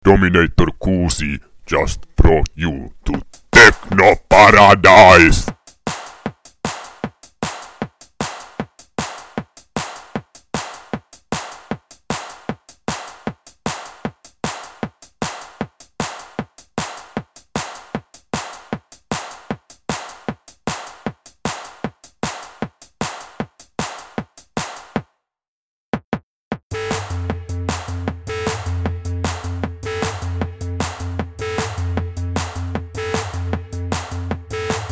Dominator 6 just brought you to Techno Paradise!